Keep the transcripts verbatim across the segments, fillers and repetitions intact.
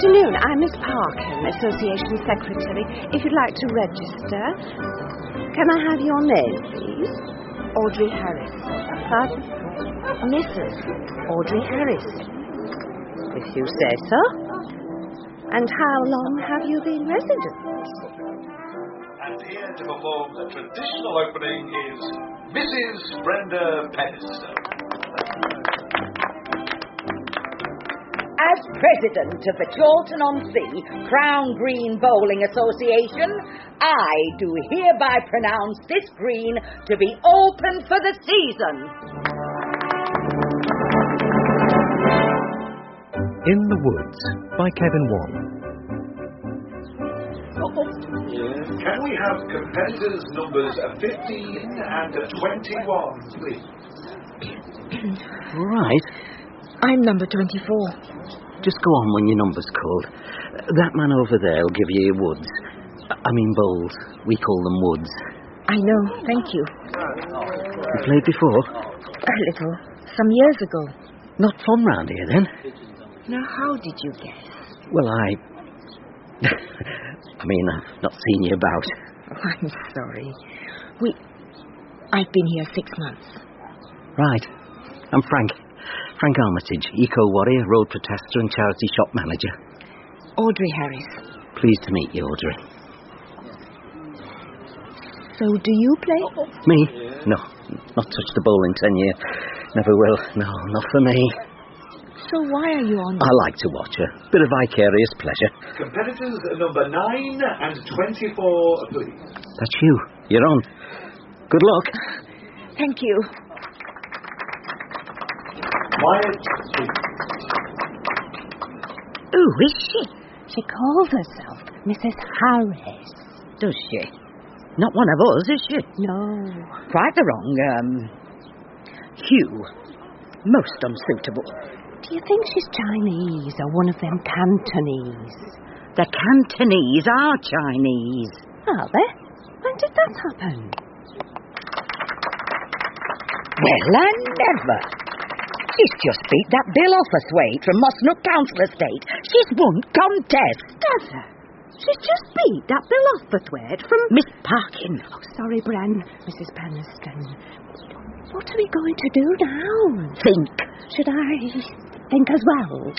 afternoon. I'm Miss Parkin, Association Secretary. If you'd like to register. Can I have your name, please? Audrey Harris. Pardon? Missus Audrey Harris. If you say so. And how long have you been resident? And here to perform the traditional opening is Missus Brenda Penniston. As president of the Chorlton-on-Sea Crown Green Bowling Association, I do hereby pronounce this green to be open for the season. In the Woods by Kevin Wan. Can we have competitors numbers fifteen and twenty-one, please? Right. I'm number twenty-four. Just go on when your number's called. That man over there will give you your woods. I mean bowls. We call them woods. I know, thank you. You played before? A little. Some years ago. Not from round here, then? Now, how did you guess? Well, I... I mean, I've not seen you about. Oh, I'm sorry. We... I've been here six months. Right. I'm Frank. Frank Armitage, eco-warrior, road protester and charity shop manager. Audrey Harris. Pleased to meet you, Audrey. So, do you play? Me? No. Not touched the bowl in ten years. Never will. No, not for me. So why are you on? I like to watch her. Bit of vicarious pleasure. Competitors number nine and twenty-four, please. That's you. You're on. Good luck. Thank you. Quiet, please. Who is she? She calls herself Missus Harris. Does she? Not one of us, is she? No. Quite the wrong, um... hue. Most unsuitable. Do you think she's Chinese or one of them Cantonese? The Cantonese are Chinese. Are they? When did that happen? Well, I never. She's just beat that Bill Offerthwaite from Mossnook Council Estate. She's won contest. Does her? She's just beat that Bill Offerthwaite from... Miss Parkin. Oh, sorry, Bren. Missus Penniston. What are we going to do now? Think. Should I think as well?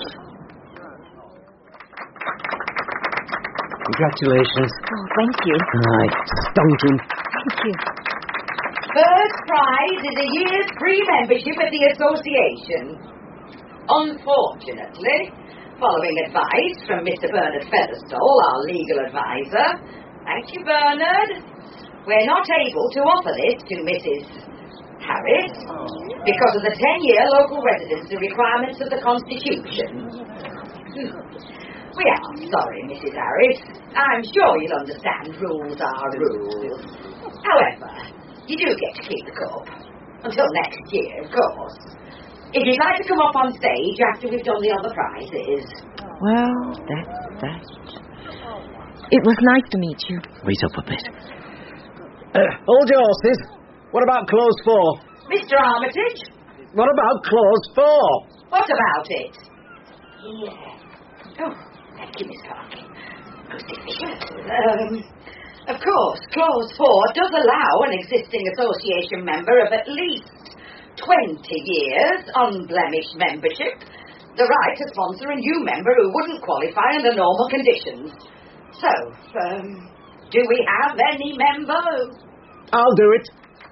Congratulations. Oh, thank you. Right, stonking. Thank you. First prize is a year's free membership at the association. Unfortunately, following advice from Mister Bernard Featherstall, our legal advisor, thank you, Bernard, we're not able to offer this to Missus Harris because of the ten-year local residency requirements of the Constitution. We are sorry, Missus Harris. I'm sure you'll understand rules are rules. However, you do get to keep the cup. Until next year, of course. If you'd like to come up on stage after we've done the other prizes. Well, that's that. It was nice to meet you. Wait up a bit. Uh, hold your horses. What about clause four? Mister Armitage? What about clause four? What about it? Yeah. Oh, thank you, Miss Parkin. Most efficient. Um, of course, clause four does allow an existing association member of at least twenty years unblemished membership the right to sponsor a new member who wouldn't qualify under normal conditions. So, um, do we have any members? I'll do it.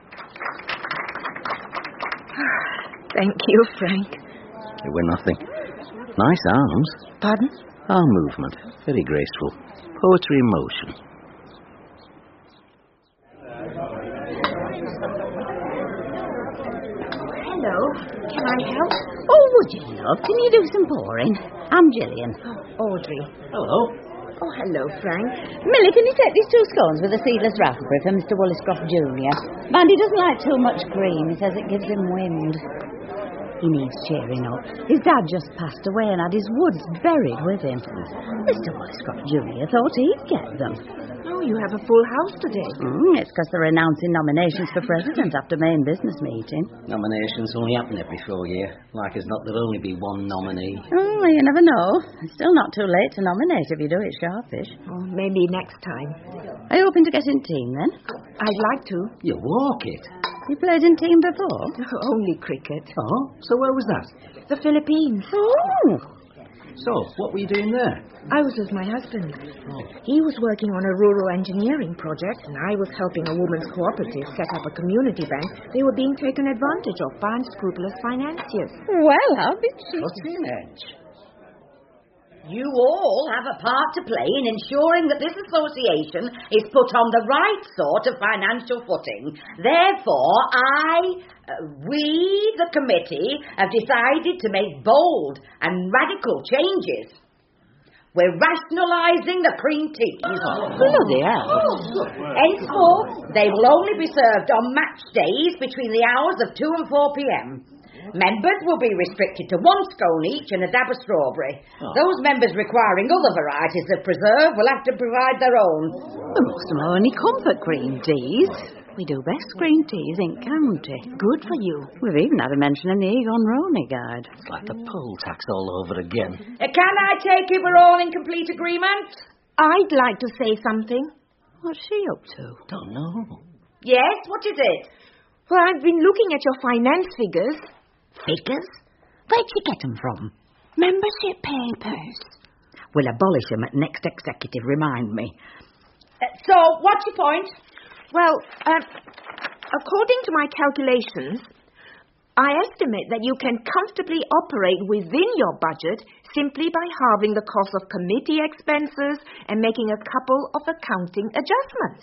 Thank you, Frank. It were nothing. Nice arms. Pardon? Arm movement. Very graceful. Poetry in motion. Hello. Can I help? Oh, would you, love? Can you do some pouring? I'm Gillian. Oh, Audrey. Hello. Oh, hello, Frank. Millie, can you take these two scones with a seedless raspberry for Mister Walliscroft Junior? Mind, he doesn't like too much cream. He says it gives him wind. He needs cheering up. His dad just passed away and had his woods buried with him. Mister Walliscroft Junior thought he'd get them. Oh, you have a full house today. Mm, it's because they're announcing nominations for president after main business meeting. Nominations only happen every four year. Like as not, there'll only be one nominee. Oh, you never know. It's still not too late to nominate if you do it sharpish. Oh, maybe next time. Are you hoping to get in team, then? I'd like to. You walk it. You played in team before? Only cricket. Oh, so where was that? The Philippines. Oh. So, what were you doing there? I was with my husband. Oh. He was working on a rural engineering project, and I was helping a women's cooperative set up a community bank. They were being taken advantage of by unscrupulous financiers. Well, I'll be Cutting edge. You all have a part to play in ensuring that this association is put on the right sort of financial footing. Therefore, I, uh, we, the committee, have decided to make bold and radical changes. We're rationalising the cream teas. Bloody hell. Henceforth, they will only be served on match days between the hours of two and four p.m. Members will be restricted to one scone each and a dab of strawberry. Oh. Those members requiring other varieties of preserve will have to provide their own. We must have only comfort cream teas. We do best cream teas in county. Good for you. We've even had a mention in the Egon Roney guide. It's like the poll tax all over again. Uh, can I take it we're all in complete agreement? I'd like to say something. What's she up to? Don't know. Yes, what is it? Well, I've been looking at your finance figures. Figures? Where'd you get them from? Membership papers. We'll abolish them at next executive, remind me. Uh, so, what's your point? Well, uh, according to my calculations, I estimate that you can comfortably operate within your budget simply by halving the cost of committee expenses and making a couple of accounting adjustments.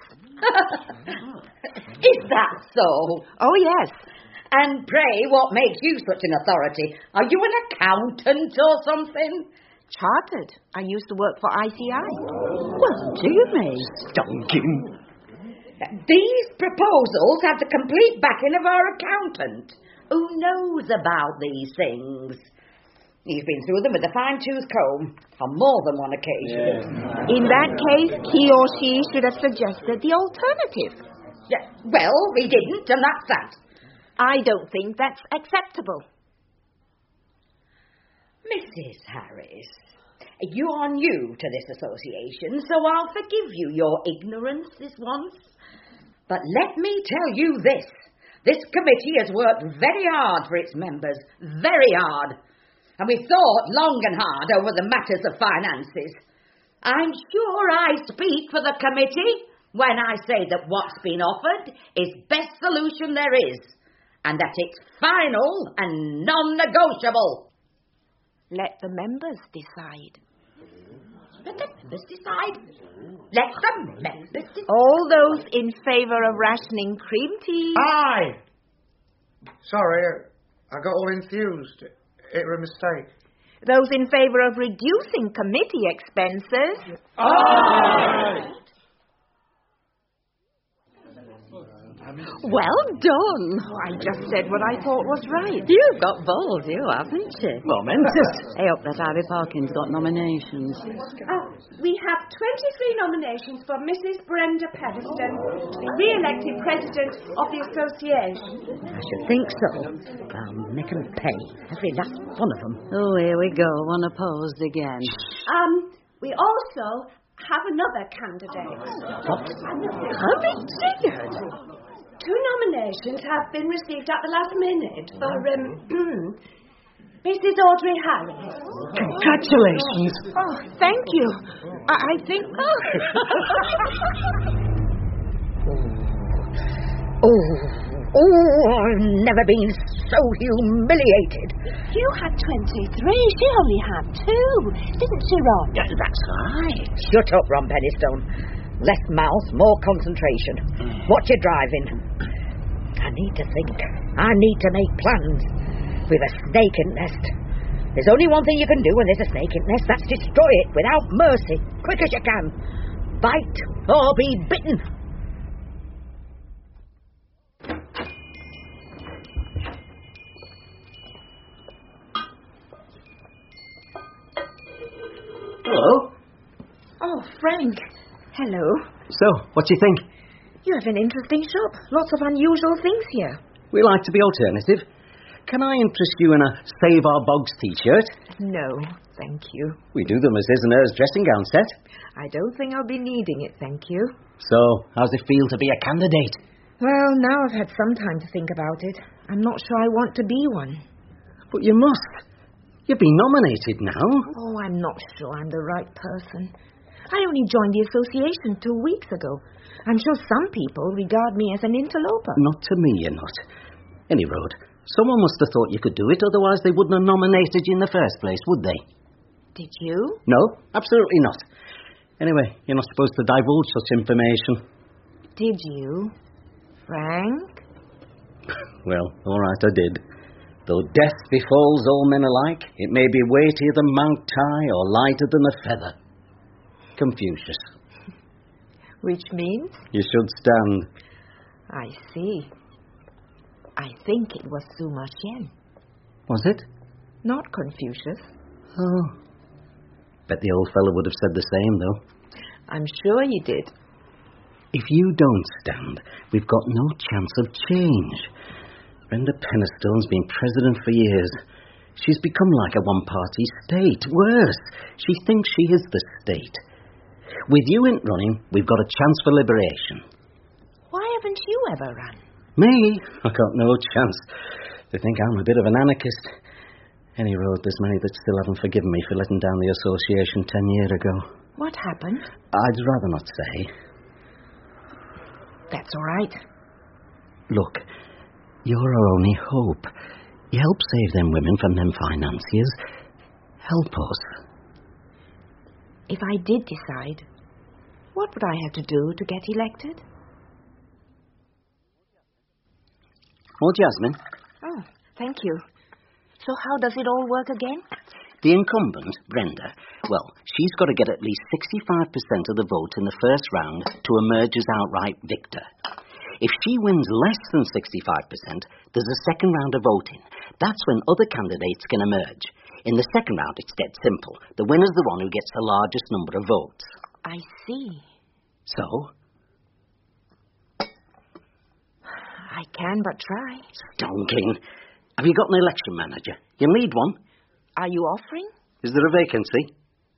Is that so? Oh, yes. And pray, what makes you such an authority? Are you an accountant or something? Chartered. I used to work for I C I. Well, do you mean? Stonking. These proposals have the complete backing of our accountant, who knows about these things. He's been through them with a fine-tooth comb on more than one occasion. Yeah. In that case, he or she should have suggested the alternative. Yeah, well, we didn't, and that's that. I don't think that's acceptable. Missus Harris, you are new to this association, so I'll forgive you your ignorance this once. But let me tell you this. This committee has worked very hard for its members, very hard. And we've thought long and hard over the matters of finances. I'm sure I speak for the committee when I say that what's been offered is best solution there is, and that it's final and non-negotiable. Let the members decide. Let the members decide. Let the members decide. All those in favour of rationing cream tea? Aye. Sorry, I got all infused. It was a mistake. Those in favour of reducing committee expenses? Aye. Well done. I just said what I thought was right. You've got balls, you haven't you? Momentous. Hey, up that Ivy Parkins got nominations. Oh, we have twenty-three nominations for Missus Brenda Pedeston to be re-elected President of the Association. I should think so. I'll make them pay. Every last one of them. Oh, here we go. One opposed again. Um, we also have another candidate. What? How ridiculous. Two nominations have been received at the last minute for um, Missus Audrey Harris. Congratulations. Oh, thank you. I, I think... Oh. oh, oh, I've never been so humiliated. You had twenty-three. She only had two. Didn't she, Ron? Yeah, that's right. Shut up, Ron Pennystone. Less mouth, more concentration. What you driving? I need to think. I need to make plans. With a snake in nest. There's only one thing you can do when there's a snake in nest. That's destroy it without mercy. Quick as you can. Bite or be bitten. Hello? Oh, Frank. Hello. So, what do you think? You have an interesting shop. Lots of unusual things here. We like to be alternative. Can I interest you in a Save Our Bogs t-shirt? No, thank you. We do them as his and hers dressing gown set. I don't think I'll be needing it, thank you. So, how's it feel to be a candidate? Well, now I've had some time to think about it. I'm not sure I want to be one. But you must. You've been nominated now. Oh, I'm not sure I'm the right person. I only joined the association two weeks ago. I'm sure some people regard me as an interloper. Not to me, you're not. Any road. Someone must have thought you could do it, otherwise they wouldn't have nominated you in the first place, would they? Did you? No, absolutely not. Anyway, you're not supposed to divulge such information. Did you, Frank? Well, all right, I did. Though death befalls all men alike, it may be weightier than Mount Tai or lighter than a feather. Confucius. Which means? You should stand. I see. I think it was Suma Xian. Was it? Not Confucius. Oh. Bet the old fellow would have said the same, though. I'm sure he did. If you don't stand, we've got no chance of change. Brenda Pennistone's been president for years. She's become like a one-party state. Worse, she thinks she is the state. With you in running, we've got a chance for liberation. Why haven't you ever run? Me? I got no chance. They think I'm a bit of an anarchist. Any road, there's many that still haven't forgiven me for letting down the association ten years ago. What happened? I'd rather not say. That's all right. Look, you're our only hope. You help save them women from them financiers. Help us. If I did decide, what would I have to do to get elected? Oh, Jasmine. Oh, thank you. So how does it all work again? The incumbent, Brenda, well, she's got to get at least sixty-five percent of the vote in the first round to emerge as outright victor. If she wins less than sixty-five percent, there's a second round of voting. That's when other candidates can emerge. In the second round, it's dead simple. The winner's the one who gets the largest number of votes. I see. So? I can but try. Stonking. Have you got an election manager? You need one. Are you offering? Is there a vacancy?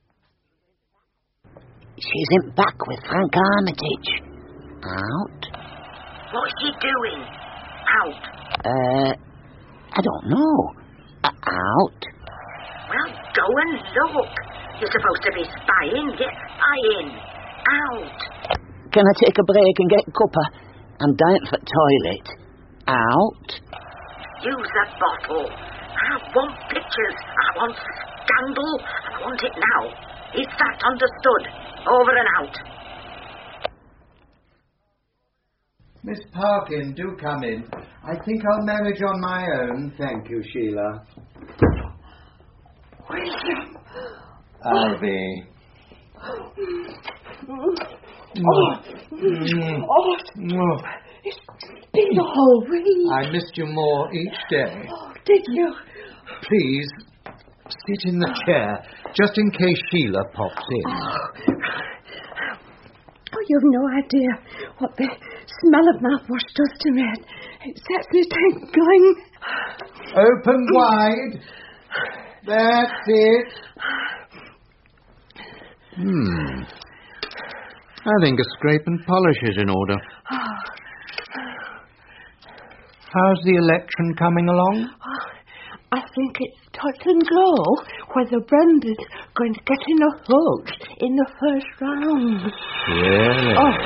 She's in back with Frank Armitage. Out? What's she doing? Out. Uh, I don't know. Uh, out? Well, go and look. You're supposed to be spying. Get spying. Out. Can I take a break and get cuppa? I'm dying for toilet. Out? Use that bottle. I want pictures. I want scandal. I want it now. Is that understood? Over and out. Miss Parkin, do come in. I think I'll manage on my own. Thank you, Sheila. William. Alvy. Oh. Mm. Oh. Oh. It's been a whole week. I missed you more each day. Oh, did you? Please, sit in the chair, just in case Sheila pops in. Oh, oh you've no idea what the smell of mouthwash does to me. It sets me tingling. Open wide. That's it. Hmm. I think a scrape and polish is in order. How's the election coming along? I think it's touch and go whether Brenda's going to get enough votes in the first round. Really? Oh.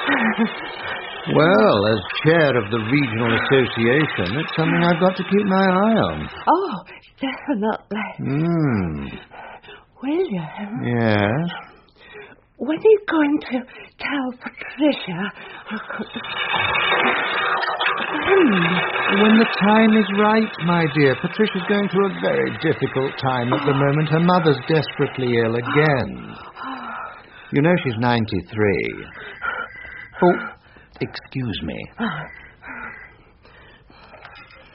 Well, as chair of the regional association, it's something I've got to keep my eye on. Oh, definitely. Hmm. William? Yes? When are you going to tell Patricia? Hmm. When the time is right, my dear. Patricia's going through a very difficult time at the moment. Her mother's desperately ill again. You know she's ninety-three. Oh, excuse me.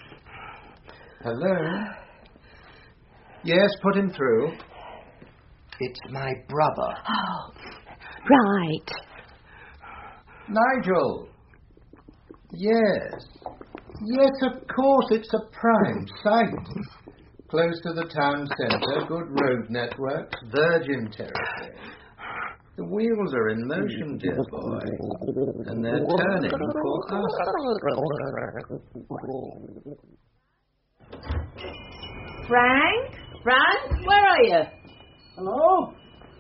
Hello? Yes, put him through. It's my brother. Oh, right. Nigel. Yes. Yes, of course, it's a prime site. Close to the town centre, good road networks, virgin territory. The wheels are in motion, dear boy, and they're turning for us. Frank? Frank, where are you? Hello?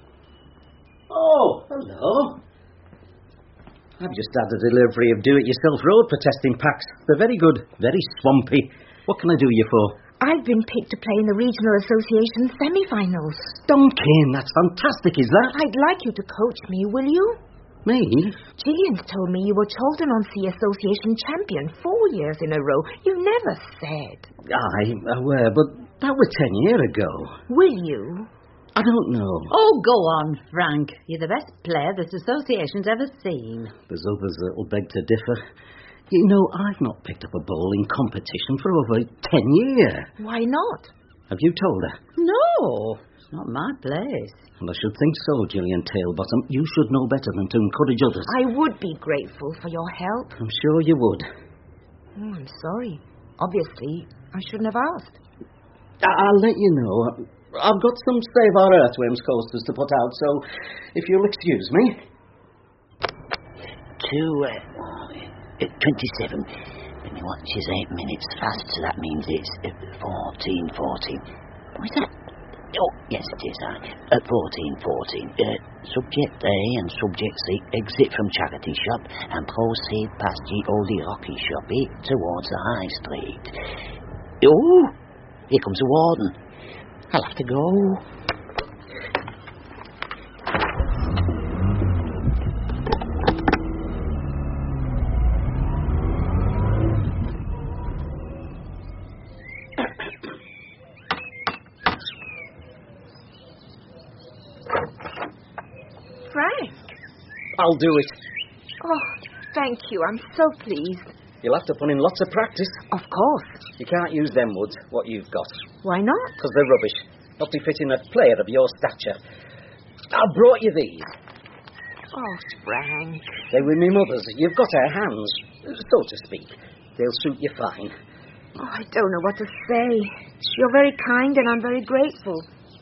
Oh, hello. I've just had a delivery of do-it-yourself road protesting packs. They're very good, very swampy. What can I do you for? I've been picked to play in the Regional Association semi-finals. Duncan, that's fantastic, is that? I'd like you to coach me, will you? Me? Gillian's told me you were Chalden-on-Sea Association champion four years in a row. You never said. Aye, I were, but that was ten years ago. Will you? I don't know. Oh, go on, Frank. You're the best player this association's ever seen. There's others that'll beg to differ. You know, I've not picked up a bowling competition for over ten years. Why not? Have you told her? No, it's not my place. Well, I should think so, Gillian Tailbottom. You should know better than to encourage others. I would be grateful for your help. I'm sure you would. Oh, I'm sorry. Obviously, I shouldn't have asked. I- I'll let you know. I've got some Save Our Earthworms coasters to put out, so if you'll excuse me. Two, uh, twenty-seven. Let me watch his eight minutes fast, so that means it's uh, fourteen fourteen. What's that? Oh, yes, it is. Uh, at fourteen fourteen. Uh, subject A and subject C exit from charity shop and proceed past the oldie rocky shoppy towards the high street. Oh, here comes the warden. I'll have to go. Frank? I'll do it. Oh, thank you. I'm so pleased. You'll have to put in lots of practice. Of course. You can't use them woods, what you've got. Why not? Because they're rubbish. Not befitting a player of your stature. I brought you these. Oh, Frank. They were my mother's. You've got her hands, so to speak. They'll suit you fine. Oh, I don't know what to say. You're very kind and I'm very grateful.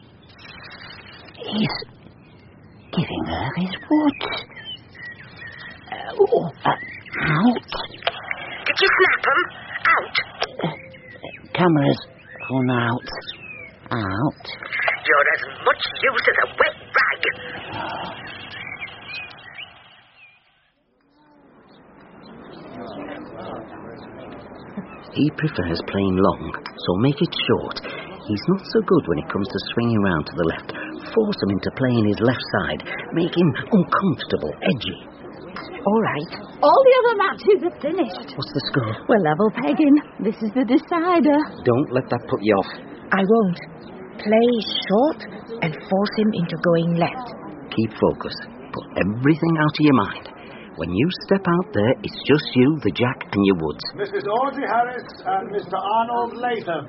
He's giving her his wood. Uh, oh, uh, out. Did you snap them? Out. Uh, uh, cameras run out. Out. You're as much use as a wet rag. He prefers playing long, so make it short. He's not so good when it comes to swinging round to the left. Force him into playing his left side. Make him uncomfortable, edgy. All right. All the other matches are finished. What's the score? We're level pegging. This is the decider. Don't let that put you off. I won't. Play short and force him into going left. Keep focus. Put everything out of your mind. When you step out there, it's just you, the jack, and your woods. Missus Audrey Harris and Mister Arnold Latham.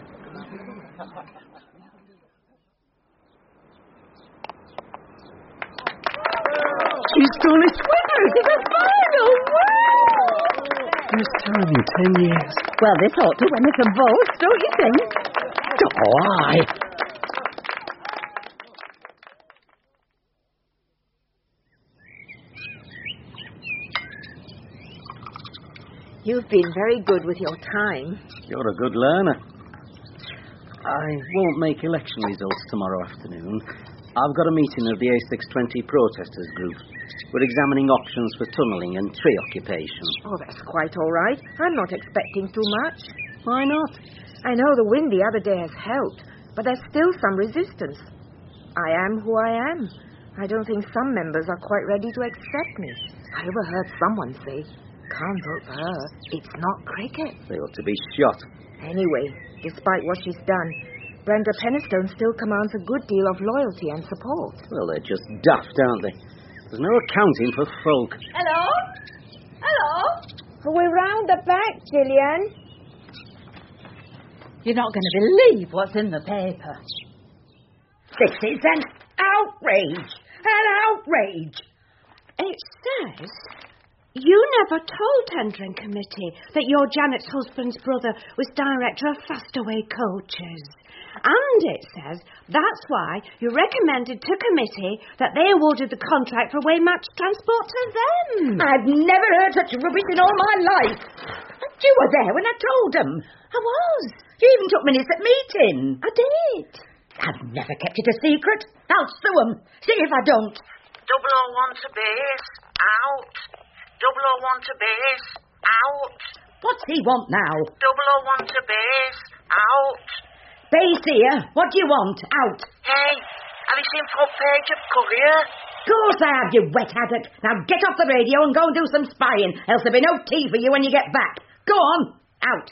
She's done it! Winners of the final! Wow! First time in ten years. Well, this ought to win us a vote, don't you think? Oh, aye. You've been very good with your time. You're a good learner. I won't make election results tomorrow afternoon. I've got a meeting of the A six twenty protesters group. We're examining options for tunnelling and tree occupation. Oh, that's quite all right. I'm not expecting too much. Why not? I know the wind the other day has helped, but there's still some resistance. I am who I am. I don't think some members are quite ready to accept me. I overheard someone say, "Can't vote for her. It's not cricket." They ought to be shot. Anyway, despite what she's done, Brenda Penistone still commands a good deal of loyalty and support. Well, they're just daft, aren't they? There's no accounting for folk. Hello? Hello? We're round the back, Gillian. You're not going to believe what's in the paper. Sixty cents out. outrage! An outrage! It says you never told Tendering Committee that your Janet's husband's brother was director of Fastaway Coaches. And it says that's why you recommended to committee that they awarded the contract for Waymatch Transport to them. I've never heard such rubbish in all my life. You were there when I told them. I was. You even took minutes at meeting. I did. I've never kept it a secret. I'll sue them. See if I don't. Double O one to base. Out. Double O one to base. Out. What's he want now? Double O one to base. Out. Base here. What do you want? Out. Hey, have you seen front page of Courier? Of course I have, you wet haddock. Now get off the radio and go and do some spying, else there'll be no tea for you when you get back. Go on. Out.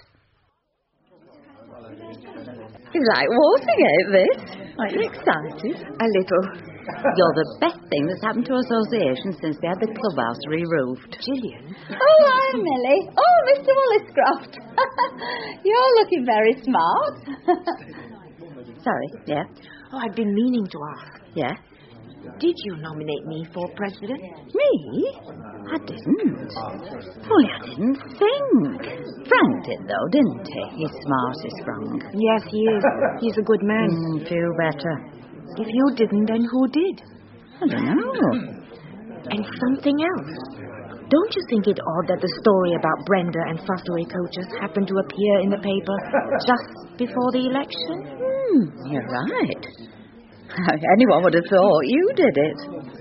It's like waltzing, ain't this? Are you excited? A little. You're the best thing that's happened to association since they had the clubhouse re-roofed. Gillian? Oh, hi, Millie. Oh, Mister Walliscroft. You're looking very smart. Sorry, yeah? Oh, I've been meaning to ask. Yeah? Did you nominate me for president? Me? I didn't. Only I didn't think. Frank did, though, didn't he? He's smart as Frank. Yes, he is. He's a good man. Mm, feel better. If you didn't, then who did? I don't know. And something else. Don't you think it odd that the story about Brenda and Fastaway Coaches happened to appear in the paper just before the election? Hmm, you're right. Anyone would have thought you did it.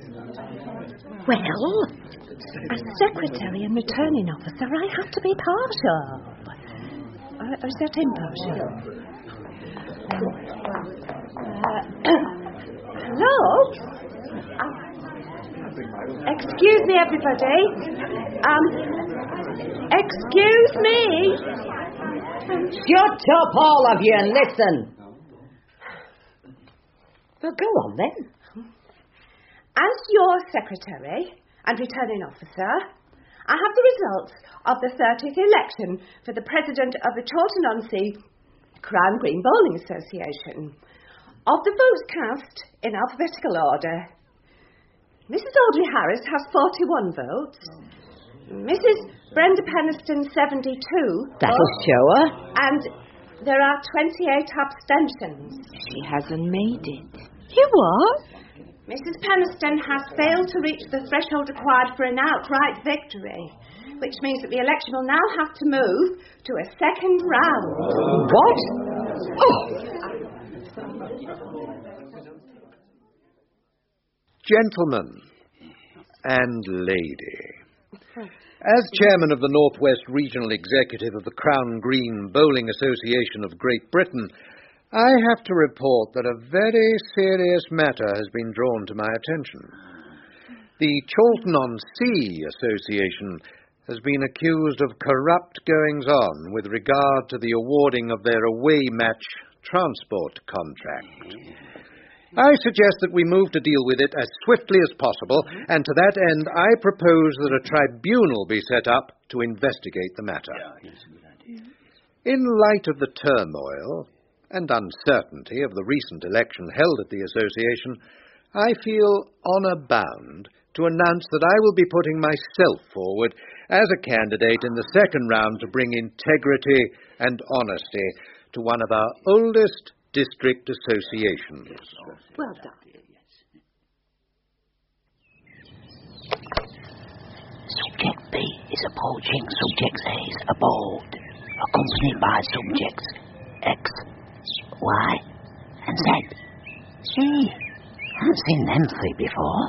Well, as secretary and returning officer, I have to be partial. Uh, or is that impartial? Uh, hello? Uh, excuse me, everybody. Um, excuse me. Shut up, all of you, and listen. Well, go on, then. As your secretary and returning officer, I have the results of the thirtieth election for the president of the Chorlton-on-Sea Crown Green Bowling Association. Of the votes cast in alphabetical order, Missus Audrey Harris has forty-one votes, Missus Brenda Penniston seventy-two. That'll show her. And there are twenty-eight abstentions. She hasn't made it. You what? Missus Penniston has failed to reach the threshold required for an outright victory, which means that the election will now have to move to a second round. What? Oh! Gentlemen and lady, as chairman of the Northwest Regional Executive of the Crown Green Bowling Association of Great Britain, I have to report that a very serious matter has been drawn to my attention. The Chorlton-on-Sea Association has been accused of corrupt goings-on with regard to the awarding of their away match transport contract. I suggest that we move to deal with it as swiftly as possible, and to that end I propose that a tribunal be set up to investigate the matter. In light of the turmoil and uncertainty of the recent election held at the association, I feel honour bound to announce that I will be putting myself forward as a candidate in the second round to bring integrity and honesty to one of our oldest district associations. Well done. Subject B is approaching Subject A is aboard, accompanied by Subjects X, Y, and Z. Gee, I haven't seen them three before.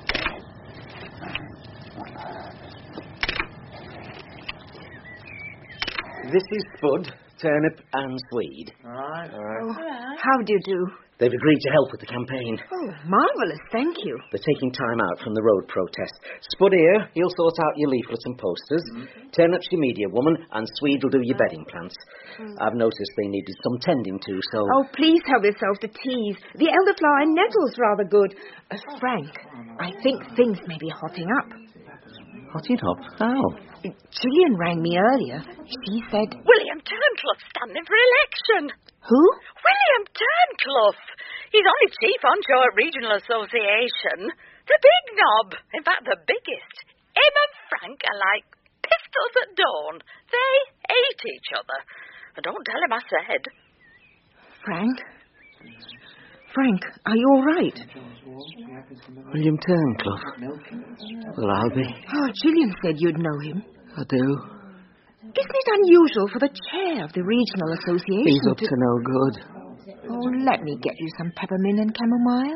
This is Spud, Turnip and Swede. All right. All right. Oh, how do you do? They've agreed to help with the campaign. Oh, marvellous, thank you. They're taking time out from the road protest. Spud here, he'll sort out your leaflets and posters. Mm-hmm. Turnip's your media woman, and Swede will do your bedding plants. Mm. I've noticed they needed some tending to, so... Oh, please help yourself to teas. The elderflower and nettle's rather good. Uh, Frank, I think things may be hotting up. Hotting up? How? Gillian rang me earlier. She said... William Turnclough standing for election. Who? William Turnclough. He's only chief onshore at Regional Association. The big knob. In fact, the biggest. Him and Frank are like pistols at dawn. They hate each other. But don't tell him I said. Frank? Frank, are you all right? William Turnclough. Well, I'll be. Oh, Gillian said you'd know him. I do. Isn't it unusual for the chair of the Regional Association He's up to... to no good. Oh, let me get you some peppermint and chamomile.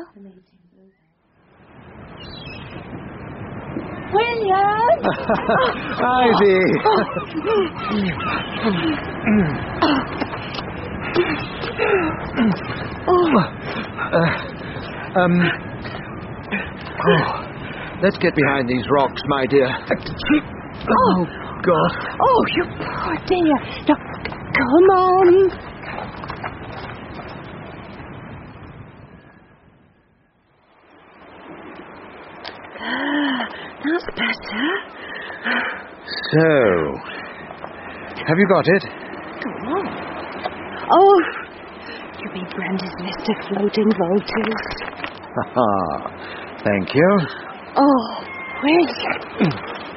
William! Ivy! Oh. Uh, um. Oh, let's get behind these rocks, my dear. Oh, God. Oh, you poor dear. Now, come on. That's better. So, have you got it? Go on. Oh, you mean Brenda's list of floating voters. Ha-ha. Thank you. Oh, William.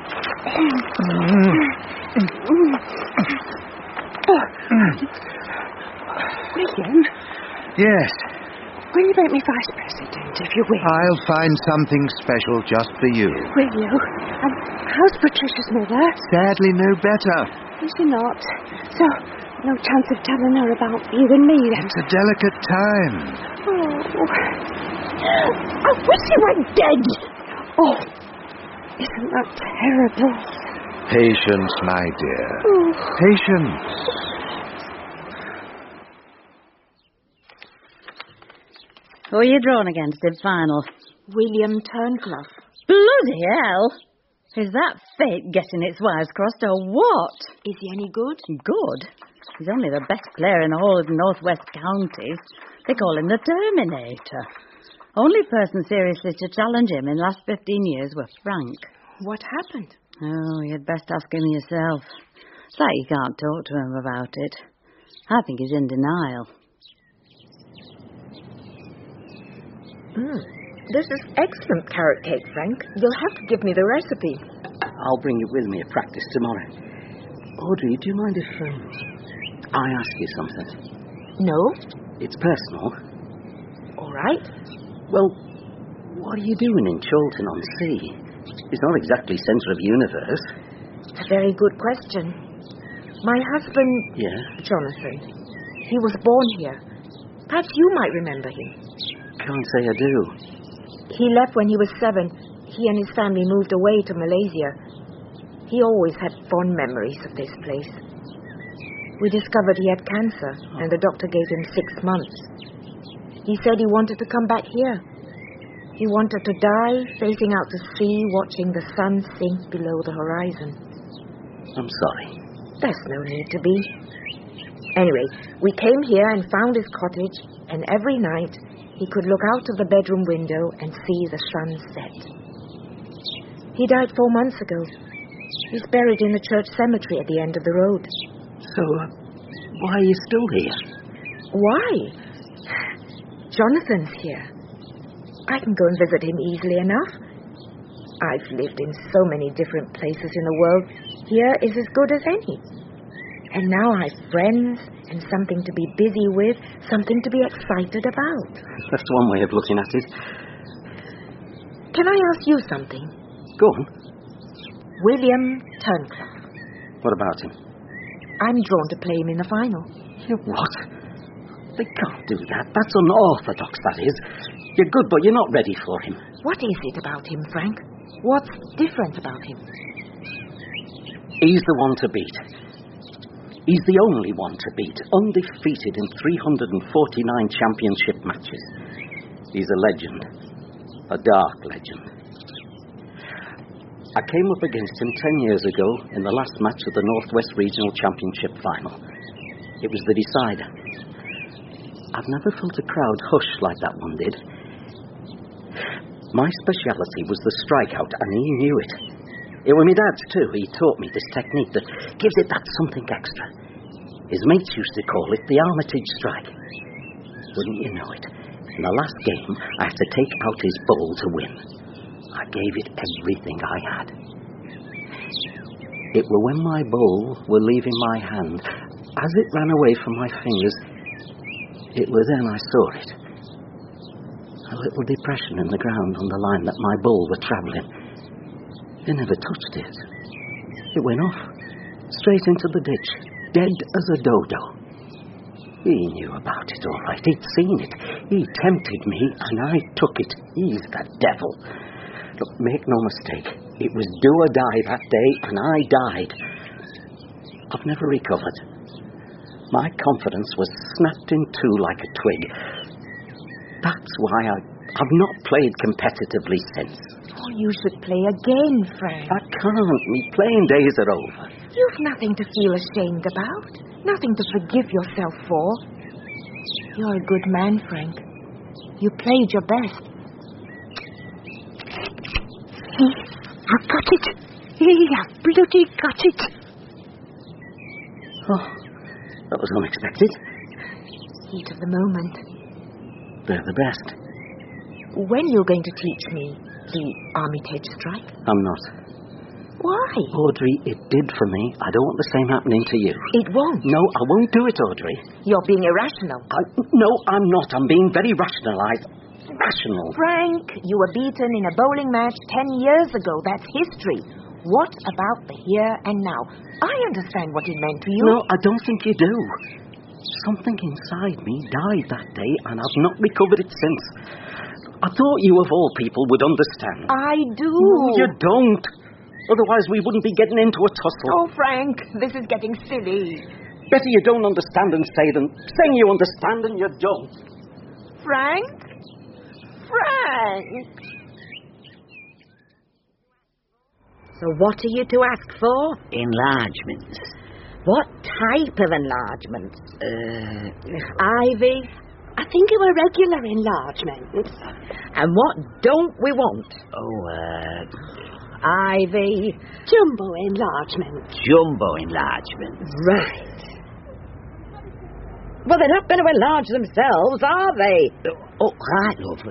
William? Yes. Will you make me vice president, if you will? I'll find something special just for you. Will you? Um, how's Patricia's mother? Sadly, no better. Is she not? So, no chance of telling her about you and me, then? It's a delicate time. Oh. I wish you were dead. Oh, isn't that terrible? Patience, my dear. Oh. Patience. Who are you drawn against in final? William Turnclough. Bloody hell! Is that fate getting its wires crossed or what? Is he any good? Good? He's only the best player in the whole of the Northwest Counties. They call him the Terminator. Only person seriously to challenge him in the last fifteen years was Frank. What happened? Oh, you'd best ask him yourself. It's like you can't talk to him about it. I think he's in denial. Mm. This is excellent carrot cake, Frank. You'll have to give me the recipe. I'll bring it with me at practice tomorrow. Audrey, do you mind if um, I ask you something? No? It's personal. All right. Well, what are you doing in Chorlton-on-Sea? It's not exactly centre of the universe. A very good question. My husband... Yeah? Jonathan. He was born here. Perhaps you might remember him. Can't say I do. He left when he was seven. He and his family moved away to Malaysia. He always had fond memories of this place. We discovered he had cancer, and the doctor gave him six months. He said he wanted to come back here. He wanted to die facing out to sea, watching the sun sink below the horizon. I'm sorry. There's no need to be. Anyway, we came here and found his cottage, and every night he could look out of the bedroom window and see the sun set. He died four months ago. He's buried in the church cemetery at the end of the road. So, uh, why are you still here? Why? Jonathan's here. I can go and visit him easily enough. I've lived in so many different places in the world. Here is as good as any. And now I've friends and something to be busy with, something to be excited about. That's one way of looking at it. Can I ask you something? Go on. William Turnclough. What about him? I'm drawn to play him in the final. You what? They can't do that. That's unorthodox, that is. You're good, but you're not ready for him. What is it about him, Frank? What's different about him? He's the one to beat. He's the only one to beat, undefeated in three hundred forty-nine championship matches. He's a legend. A dark legend. I came up against him ten years ago in the last match of the Northwest Regional Championship final. It was the decider. I've never felt a crowd hush like that one did. My speciality was the strikeout, and he knew it. It was my dad's too. He taught me this technique that gives it that something extra. His mates used to call it the Armitage strike. Wouldn't you know it? In the last game, I had to take out his bowl to win. I gave it everything I had. It were when my bowl were leaving my hand, as it ran away from my fingers, it were then I saw it. A little depression in the ground on the line that my bowl were travelling. They never touched it. It went off, straight into the ditch, dead as a dodo. He knew about it all right. He'd seen it. He tempted me, and I took it. He's the devil. Look, make no mistake. It was do or die that day, and I died. I've never recovered. My confidence was snapped in two like a twig. That's why I, I've not played competitively since. Oh, you should play again, Frank. I can't. Me playing days are over. You've nothing to feel ashamed about. Nothing to forgive yourself for. You're a good man, Frank. You played your best. I've got it. I've bloody got it. Oh, that was unexpected. Heat of the moment. They're the best. When you're going to teach me the Armitage strike? I'm not. Why? Audrey, it did for me. I don't want the same happening to you. It won't. No, I won't do it, Audrey. You're being irrational. I, no, I'm not. I'm being very rational. I... Rational. Frank, you were beaten in a bowling match ten years ago. That's history. What about the here and now? I understand what it meant to you. No, I don't think you do. Something inside me died that day, and I've not recovered it since. I thought you, of all people, would understand. I do. No, you don't. Otherwise, we wouldn't be getting into a tussle. Oh, Frank, this is getting silly. Better you don't understand and say than saying you understand and you don't. Frank? Frank! So what are you to ask for? Enlargements. What type of enlargements? Uh, Ivy? I think it were regular enlargements. And what don't we want? Oh, uh... Ivy? Jumbo enlargements. Jumbo enlargements. Right. Well, they're not going to enlarge themselves, are they? Oh, right, love.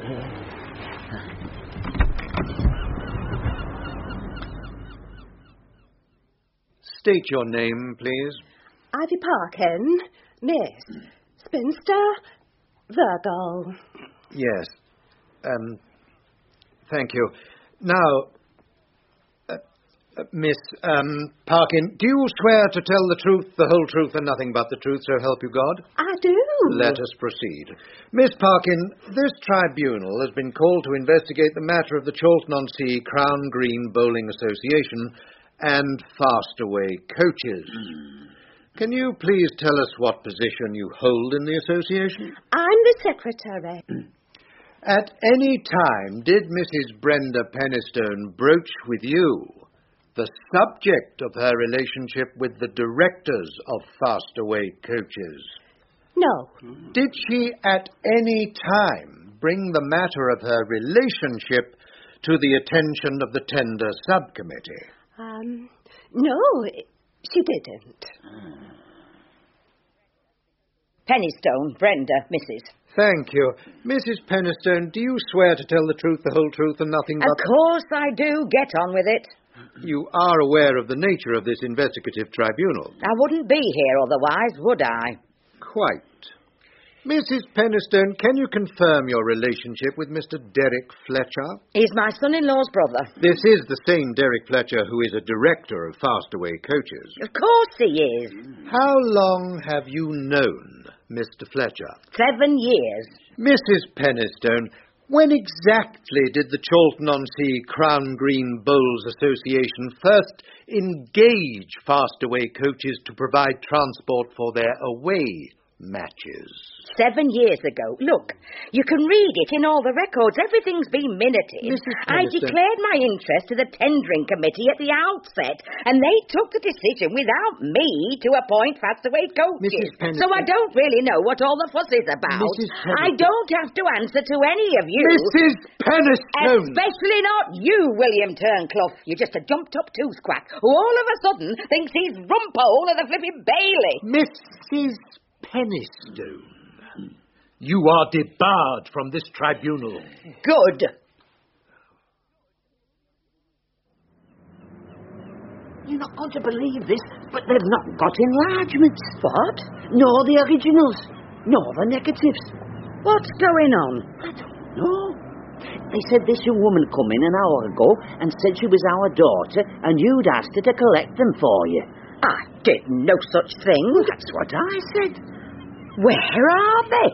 State your name, please. Ivy Parkin, Miss. Spinster, Virgo. Yes. Um, thank you. Now, uh, uh, Miss um, Parkin, do you swear to tell the truth, the whole truth, and nothing but the truth, so help you God? I do. Let us proceed. Miss Parkin, this tribunal has been called to investigate the matter of the Chorlton-on-Sea Crown Green Bowling Association and Fastaway coaches. Mm. Can you please tell us what position you hold in the association? I'm the secretary. At any time, did Missus Brenda Penistone broach with you the subject of her relationship with the directors of Fastaway coaches? No. Did she at any time bring the matter of her relationship to the attention of the tender subcommittee? Um, no, she didn't. Penistone, Brenda, Missus Thank you. Missus Penistone, do you swear to tell the truth, the whole truth, and nothing but... Of course I do. Get on with it. You are aware of the nature of this investigative tribunal? I wouldn't be here otherwise, would I? Quite. Missus Penistone, can you confirm your relationship with Mister Derek Fletcher? He's my son-in-law's brother. This is the same Derek Fletcher who is a director of Fastaway coaches. Of course he is. How long have you known Mister Fletcher? Seven years. Missus Penistone, when exactly did the Chorlton-on-Sea Crown Green Bowls Association first engage Fastaway coaches to provide transport for their away matches? Seven years ago. Look, you can read it in all the records. Everything's been minuted. I declared my interest to the tendering committee at the outset, and they took the decision without me to appoint Fastaway coaches. So I don't really know what all the fuss is about. I don't have to answer to any of you. Missus Penistone! Especially not you, William Turnclough. You're just a jumped-up tooth-quack who all of a sudden thinks he's rumpole of the flipping Bailey. Missus Penistone, You are debarred from this tribunal. Good. You're not going to believe this, but they've not got enlargements. What? Nor the originals, nor the negatives. What's going on? I don't know. They said this young woman come in an hour ago and said she was our daughter and you'd asked her to collect them for you. I did no such thing. Well, that's what I said. Where are they?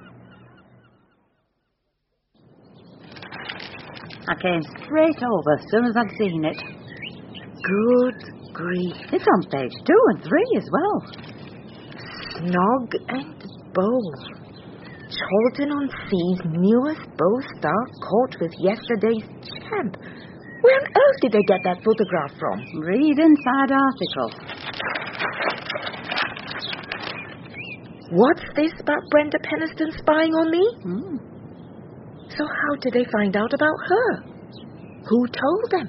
I came straight over as soon as I'd seen it. Good grief. It's on page two and three as well. Snog and Bowl. Chorlton-on-Sea's newest Bow star caught with yesterday's champ. Where on earth did they get that photograph from? Read inside article. What's this about Brenda Penniston spying on me? Hmm. So how did they find out about her? Who told them?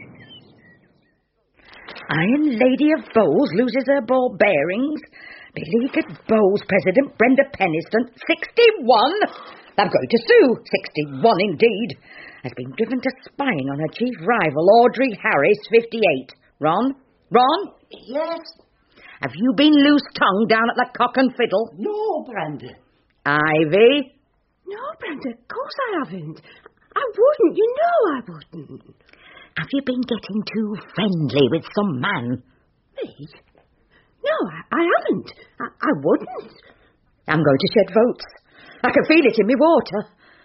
Iron Lady of Bowls loses her ball bearings. Beleaguered Bowls President Brenda Penniston, sixty-one. I'm going to sue. sixty-one indeed. Has been driven to spying on her chief rival, Audrey Harris, fifty-eight. Ron? Ron? Yes? Have you been loose-tongued down at the Cock and Fiddle? No, Brenda. Ivy? No, Brenda, of course I haven't. I wouldn't, you know I wouldn't. Have you been getting too friendly with some man? Me? No, I, I haven't. I, I wouldn't. I'm going to shed votes. I can feel it in me water.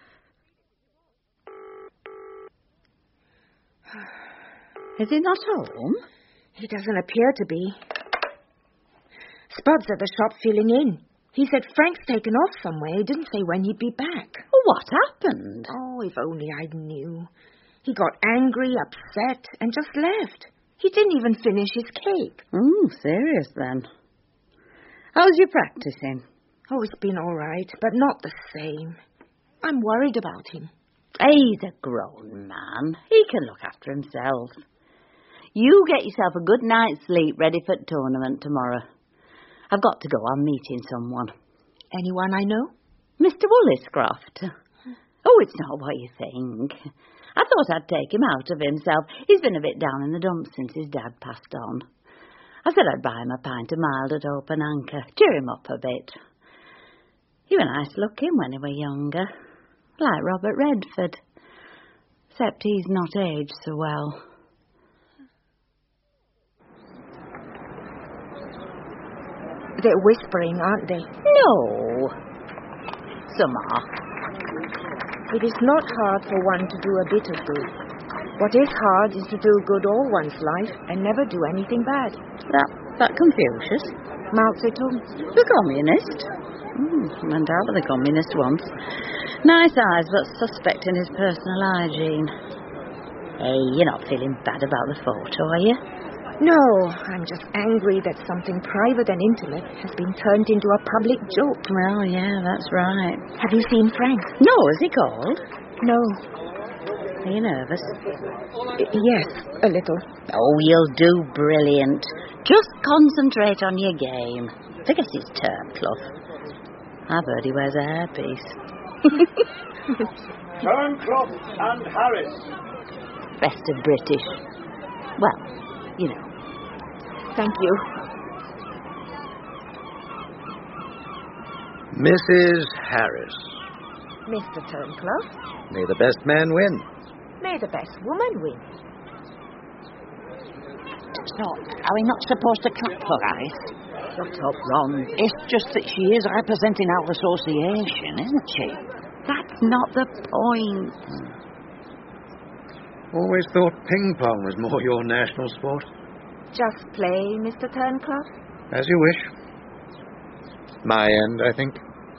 Is he not home? He doesn't appear to be. Spud's at the shop filling in. He said Frank's taken off somewhere. He didn't say when he'd be back. What happened? Oh, if only I knew. He got angry, upset, and just left. He didn't even finish his cake. Hmm, serious then. How's your practicing? Oh, it's been all right, but not the same. I'm worried about him. He's a grown man. He can look after himself. You get yourself a good night's sleep ready for the tournament tomorrow. I've got to go. I'm meeting someone. Anyone I know? Mister Woolliscroft. Oh, it's not what you think. I thought I'd take him out of himself. He's been a bit down in the dumps since his dad passed on. I said I'd buy him a pint of mild at open anchor, cheer him up a bit. He was nice looking when he were younger, like Robert Redford, except he's not aged so well. They're whispering, aren't they? No. Some are. It is not hard for one to do a bit of good. What is hard is to do good all one's life and never do anything bad. That, that Confucius? Mao Zedong. The communist? Mm, went out with a communist once. Nice eyes, but suspect in his personal hygiene. Hey, you're not feeling bad about the photo, are you? No, I'm just angry that something private and intimate has been turned into a public joke. Well, yeah, that's right. Have you seen Frank? No, is he called? No. Are you nervous? I- yes, a little. Oh, you'll do brilliant. Just concentrate on your game. Forget his term, Clough. I've heard he wears a hairpiece. Turnclough and Harris. Best of British. Well, you know. Thank you. Missus Harris. Mister Turnclough, May the best man win. may the best woman win. It's not. Are we not supposed to clap for Harris? Shut up, Ron. It's just that she is representing our association, isn't she? That's not the point. Always thought ping pong was more your national sport. Just play, Mister Turnclough. As you wish. My end, I think.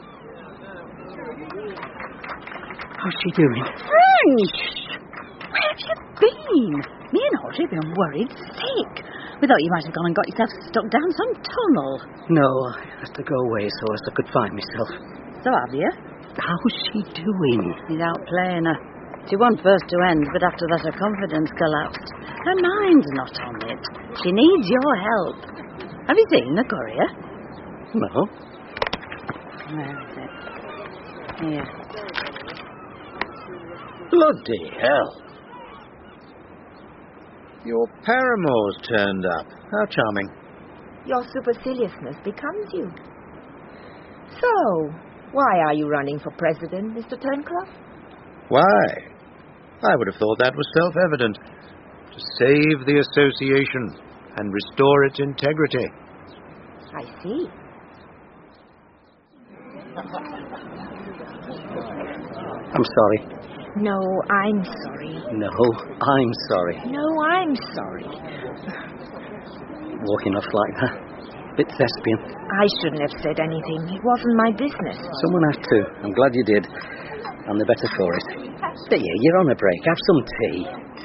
How's she doing? Frank! Where have you been? Me and Audrey have been worried sick. We thought you might have gone and got yourself stuck down some tunnel. No, I had to go away so as I could find myself. So have you? How's she doing? He's out playing her. She won first to end, but after that her confidence collapsed. Her mind's not on it. She needs your help. Have you seen the courier? No. Where is it? Here. Bloody hell. Your paramour's turned up. How charming. Your superciliousness becomes you. So, why are you running for president, Mister Turnclough? Why? I would have thought that was self-evident. To save the association and restore its integrity. I see. I'm sorry. No, I'm sorry. No, I'm sorry. No, I'm sorry. Walking off like that. Bit thespian. I shouldn't have said anything. It wasn't my business. Someone had to. I'm glad you did. And the better for it. There, you're on a break. Have some tea.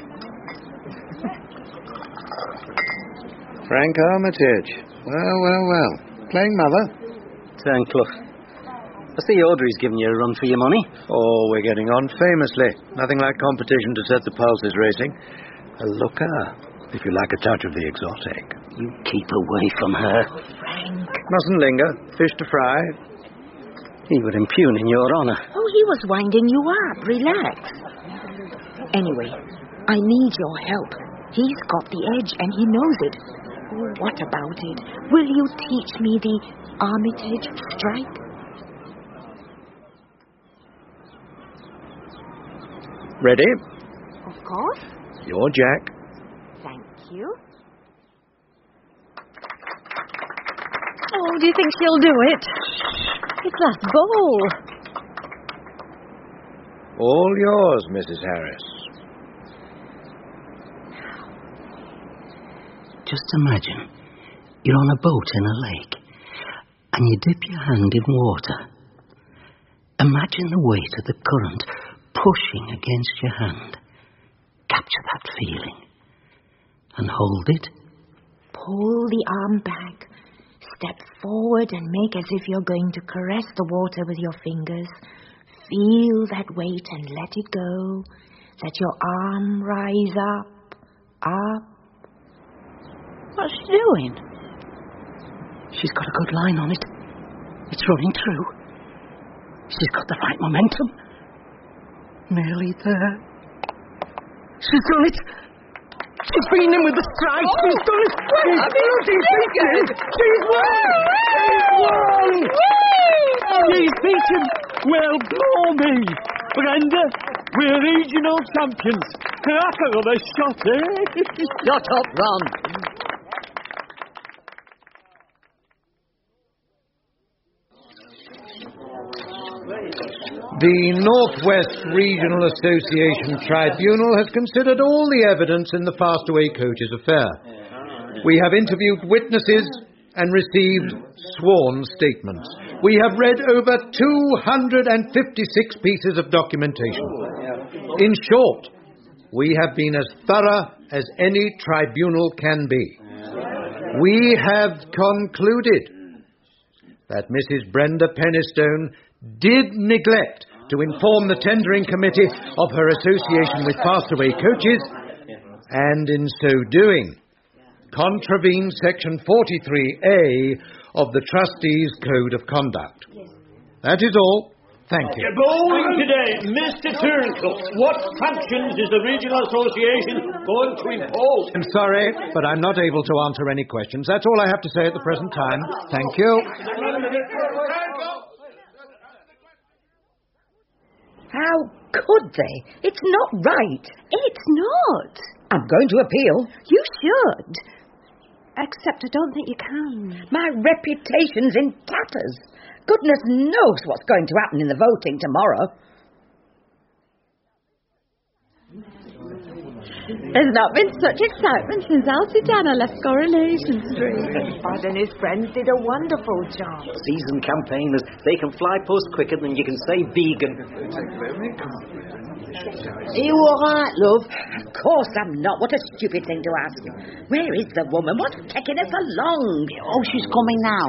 Frank Armitage. Well, well, well. Playing mother? Turnclough. I see Audrey's giving you a run for your money. Oh, we're getting on famously. Nothing like competition to set the pulses racing. A looker, if you like a touch of the exotic. You keep away from her. Frank. Mustn't linger. Fish to fry. He was impugning your honour. Oh, he was winding you up. Relax. Anyway, I need your help. He's got the edge and he knows it. What about it? Will you teach me the Armitage strike? Ready? Of course. You're Jack. Thank you. Oh, do you think she'll do it? It's that bowl. All yours, Missus Harris. Just imagine you're on a boat in a lake and you dip your hand in water. Imagine the weight of the current pushing against your hand. Capture that feeling and hold it. Pull the arm back. Step forward and make as if you're going to caress the water with your fingers. Feel that weight and let it go. Let your arm rise up, up. What's she doing? She's got a good line on it. It's running through. She's got the right momentum. Nearly there. She's done it. She's been in with the strike. Oh, she's done it. She's bloody beaten. She's won. She's won. She's beaten. Well, blow me. Brenda, we're regional champions. Crack another shot, eh? Shut up, Ron. The Northwest Regional Association Tribunal has considered all the evidence in the Fastaway Coaches affair. We have interviewed witnesses and received sworn statements. We have read over two hundred fifty-six pieces of documentation. In short, we have been as thorough as any tribunal can be. We have concluded that Missus Brenda Pennistone did neglect to inform the tendering committee of her association with Fastaway Coaches, and in so doing, contravened Section forty-three A of the Trustees' Code of Conduct. That is all. Thank you. Bowling today, Mister Turnclough. What sanctions is the Regional Association going to impose? I'm sorry, but I'm not able to answer any questions. That's all I have to say at the present time. Thank you. How could they? It's not right. It's not. I'm going to appeal. You should. Except I don't think you can. My reputation's in tatters. Goodness knows what's going to happen in the voting tomorrow. There's not been such excitement since Elsie Tanner left Coronation Street. Bud and his friends did a wonderful job. Seasoned campaigners, they can fly post quicker than you can say vegan. Are you all right, love? Of course I'm not. What a stupid thing to ask. Where is the woman? What's taking her so long? Oh, she's coming now.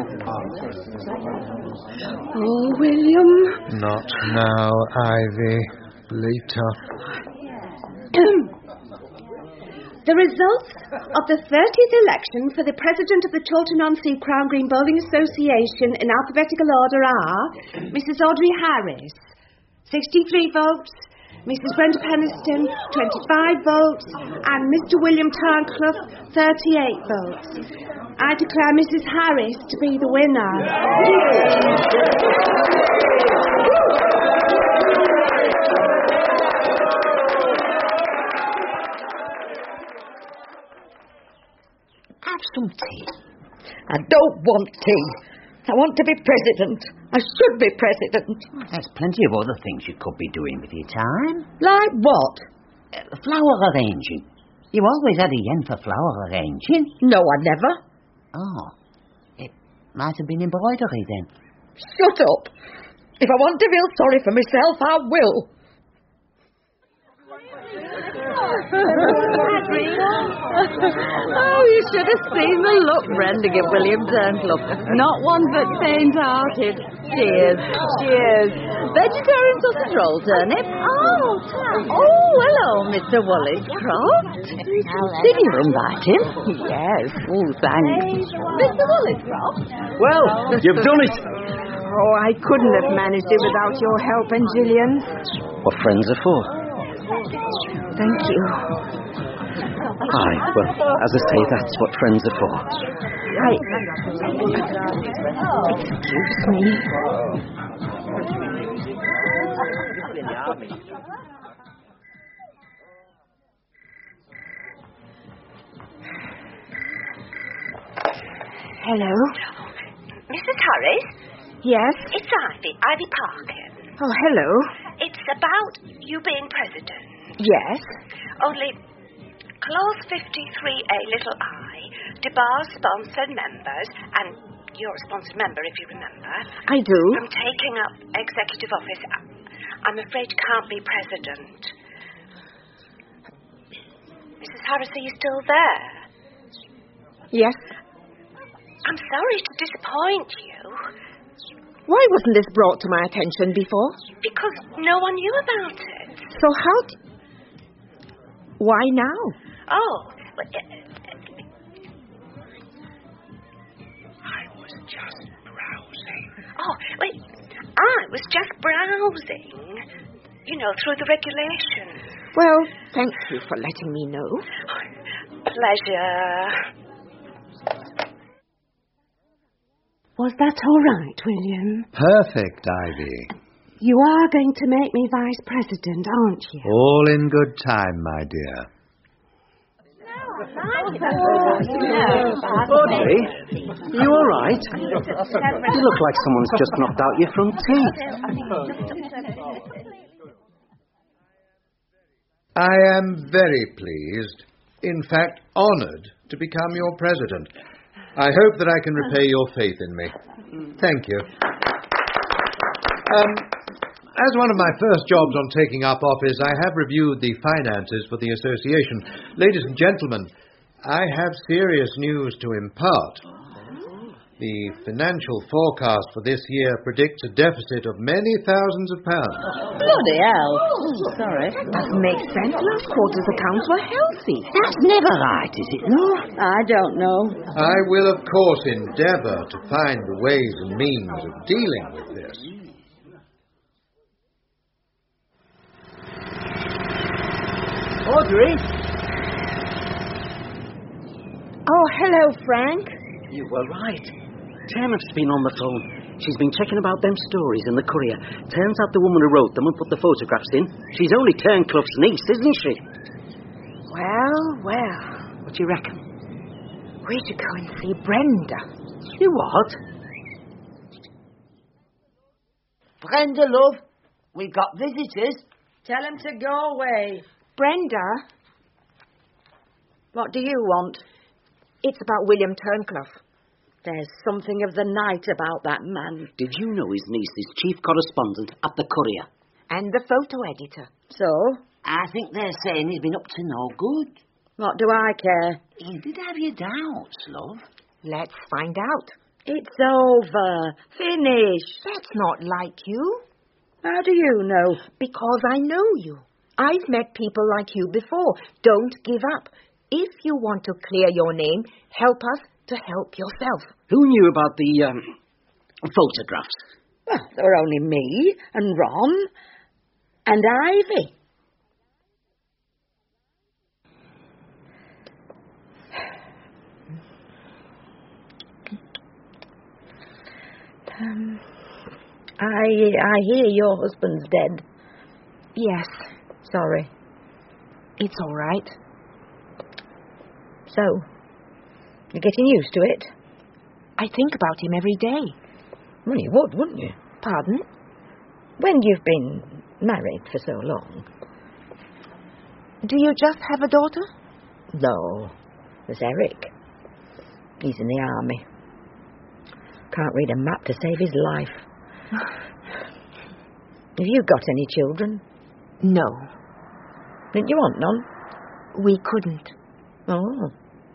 Oh, William. Not now, Ivy. Later. The results of the thirtieth election for the President of the Chorlton-on-Sea Crown Green Bowling Association in alphabetical order are Missus Audrey Harris, sixty-three votes, Missus Brenda Peniston, twenty-five votes, and Mister William Turncliffe, thirty-eight votes. I declare Missus Harris to be the winner. Have some tea. I don't want tea. I want to be president. I should be president. There's plenty of other things you could be doing with your time. Like what? Uh, flower arranging. You always had a yen for flower arranging. No, I never. Oh. It might have been embroidery then. Shut up. If I want to feel sorry for myself, I will. Oh, you should have seen the look Brenda gave William Turncliffe. Not one but faint-hearted. Cheers. Cheers. Vegetarian sausage roll, turnip. Oh, oh, hello, Mister Walliscroft. Did you invite him? Yes. Oh, thanks. Mister Walliscroft? Well, you've done it. Oh, I couldn't have managed it without your help and Gillian's. What friends are for. Thank you. Aye, well, as I say, that's what friends are for. I... Excuse me. Hello? Missus Harris? Yes? It's Ivy, Ivy Parkin. Oh, hello. It's about you being president. Yes? Only Clause fifty-three A little I debars sponsored members, and you're a sponsored member if you remember. I do. From taking up executive office. I'm afraid you can't be president. Missus Harris, are you still there? Yes. I'm sorry to disappoint you. Why wasn't this brought to my attention before? Because no one knew about it. So how... D- Why now? Oh. Well, uh, I was just browsing. Oh, wait. I was just browsing. You know, through the regulations. Well, thank you for letting me know. Pleasure. Was that all right, William? Perfect, Ivy. You are going to make me vice president, aren't you? All in good time, my dear. Audrey, you all right? You look like someone's just knocked out your front teeth. I am very pleased, in fact honoured, to become your president. I hope that I can repay your faith in me. Thank you. Um, as one of my first jobs on taking up office, I have reviewed the finances for the association. Ladies and gentlemen, I have serious news to impart. The financial forecast for this year predicts a deficit of many thousands of pounds. Bloody hell. Oh, sorry. That makes sense. Last quarter's accounts were healthy. That's never right, is it, no? I don't know. I will, of course, endeavour to find the ways and means of dealing with this. Audrey? Oh, hello, Frank. You were right. Turnip's been on the phone. She's been checking about them stories in the Courier. Turns out the woman who wrote them and put the photographs in, she's only Turncliffe's niece, isn't she? Well, well. What do you reckon? We should go and see Brenda. You what? Brenda, love, we've got visitors. Tell them to go away. Brenda? What do you want? It's about William Turncliffe. There's something of the night about that man. Did you know his niece is chief correspondent at the Courier? And the photo editor. So? I think they're saying he's been up to no good. What do I care? You did have your doubts, love. Let's find out. It's over. Finish. That's not like you. How do you know? Because I know you. I've met people like you before. Don't give up. If you want to clear your name, help us to help yourself. Who knew about the um, photographs? Well, there were only me and Ron and Ivy. Um, I I hear your husband's dead. Yes. Sorry. It's all right. So, you're getting used to it? I think about him every day. Well, you would, wouldn't you? Pardon? When you've been married for so long. Do you just have a daughter? No. There's Eric. He's in the army. Can't read a map to save his life. Have you got any children? No. Didn't you want none? We couldn't. Oh.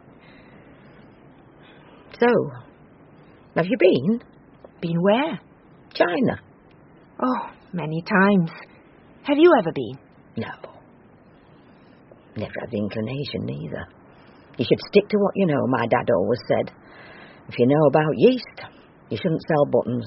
So, have you been? Been where? China. Oh, many times. Have you ever been? No. Never had the inclination, neither. You should stick to what you know, my dad always said. If you know about yeast, you shouldn't sell buttons.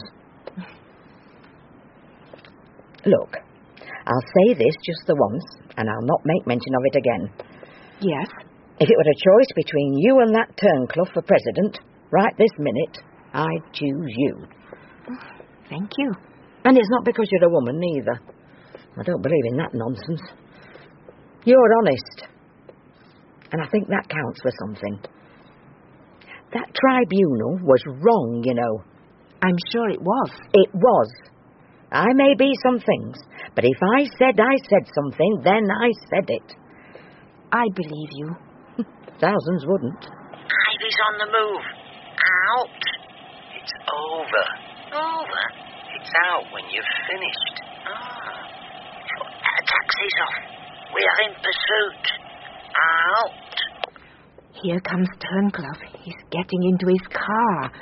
Look, I'll say this just the once, and I'll not make mention of it again. Yes? If it were a choice between you and that Turnclough for president, right this minute, I'd choose you. Thank you. And it's not because you're a woman, neither. I don't believe in that nonsense. You're honest. And I think that counts for something. That tribunal was wrong, you know. I'm sure it was. It was. I may be some things, but if I said I said something, then I said it. I believe you. Thousands wouldn't. Ivy's on the move. Out. It's over. Over. It's out when you've finished. Ah. Uh, taxi's off. We are in pursuit. Out. Here comes Turnclough. He's getting into his car.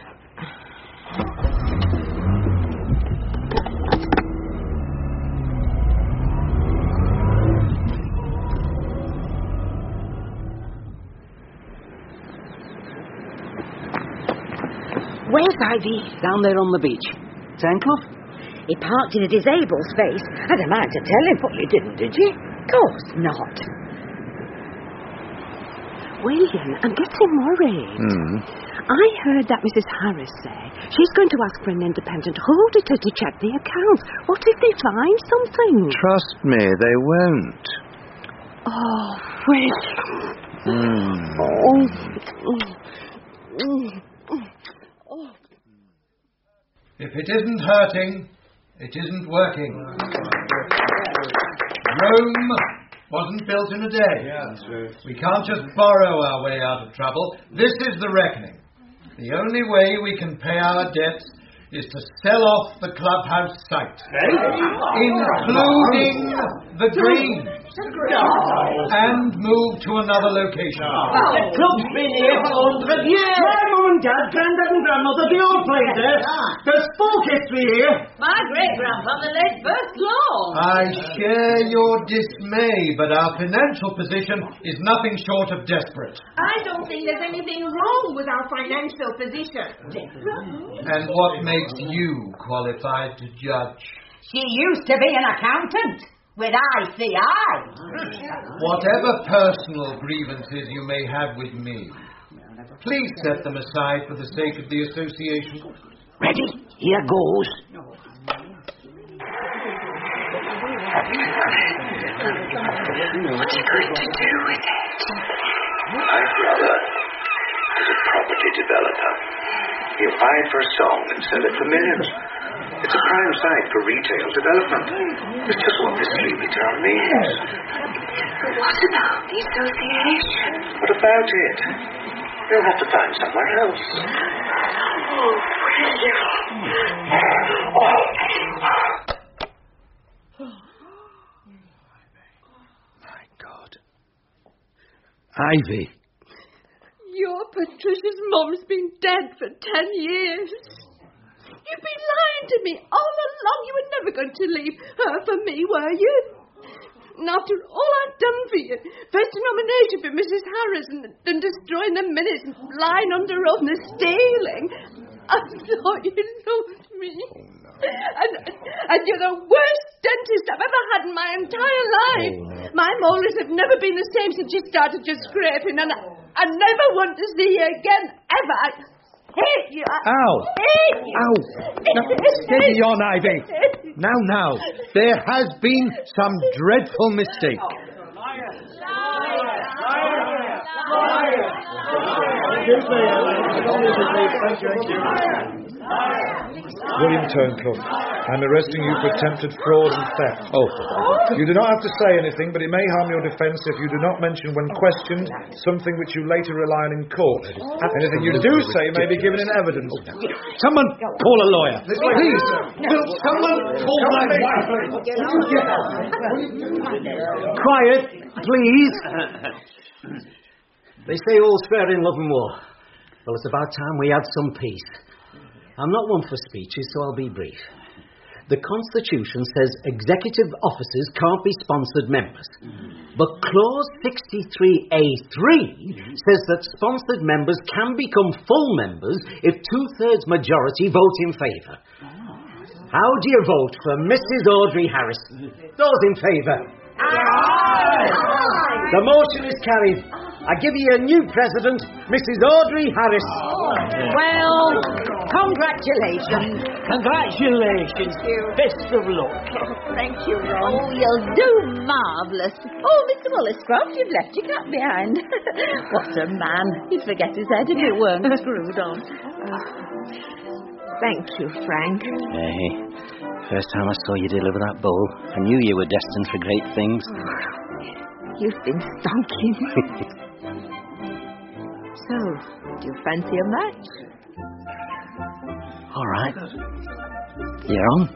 Where's Ivy? Down there on the beach. Turnclough? He parked in a disabled space. I had a mind to tell him, but you didn't, did you? Of course not. William, I'm getting worried. Hmm. I heard that Missus Harris say she's going to ask for an independent auditor to check the accounts. What if they find something? Trust me, they won't. Oh, William. Hmm. Oh. If it isn't hurting, it isn't working. Rome wasn't built in a day. Yeah, that's true. We can't just borrow our way out of trouble. This is the reckoning. The only way we can pay our debts is to sell off the clubhouse site, including the greens, and move to another location. The club's been here for a hundred years. My mum and dad, granddad and grandmother, they all played there. There's folk history here. My great-grandfather lived first long. I share your dismay, but our financial position is nothing short of desperate. I don't think there's anything wrong with our financial position. And what makes you qualified to judge? She used to be an accountant with I C I. Whatever personal grievances you may have with me, please set them aside for the sake of the association. Ready? Here goes. What are you going to do with it? My brother is a property developer. He applied for a song and sell it for millions. It's a prime site for retail development. It's just what this sleepy town needs. But what about the association? What about it? You'll have to find somewhere else. Oh, My God. Ivy. Your Patricia's mum's been dead for ten years. You've been lying to me all along. You were never going to leave her for me, were you? And after all I'd done for you, first a nomination for Missus Harris and then destroying the minutes and lying under oath and stealing, I thought you loved me. Oh, no. And, and you're the worst dentist I've ever had in my entire life. Oh, no. My molars have never been the same since you started just scraping, and I, I never want to see you again, ever. I hate you. I Ow. hate you. Ow. Now, steady on, Ivy. Now, now. There has been some dreadful mistake. William Turncliffe, I'm arresting you for attempted fraud and theft. Oh. You do not have to say anything, but it may harm your defence if you do not mention when questioned something which you later rely on in court. Anything you do say may be given in evidence. Someone call a lawyer. Please. Will someone call my wife? Quiet, please. They say all's fair in love and war. Well, it's about time we had some peace. I'm not one for speeches, so I'll be brief. The Constitution says executive officers can't be sponsored members. But Clause sixty-three A three says that sponsored members can become full members if two-thirds majority vote in favour. How do you vote for Missus Audrey Harris? Those in favour? Aye. The motion is carried. I give you a new president, Missus Audrey Harris. Well, congratulations. Congratulations. Best of luck. Thank you, Ron. Oh, you'll do marvellous. Oh, Mister Walliscroft, you've left your cap behind. What a man. He'd forget his head if it weren't screwed on. Thank you, Frank. Hey, first time I saw you deliver that bowl, I knew you were destined for great things. You've been stonking. So, do you fancy a match? All right. You're on.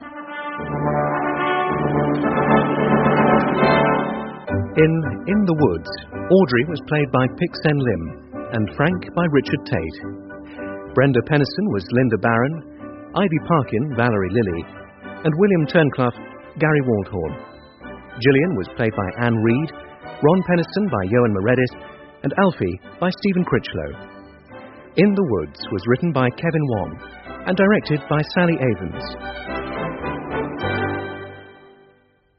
In In the Woods, Audrey was played by Pixen Lim and Frank by Richard Tate. Brenda Penniston was Linda Barron, Ivy Parkin, Valerie Lilly, and William Turncliffe, Gary Waldhorn. Gillian was played by Anne Reid, Ron Penniston by Eoin Meredith, and Alfie by Stephen Critchlow. In the Woods was written by Kevin Wan and directed by Sally Avens.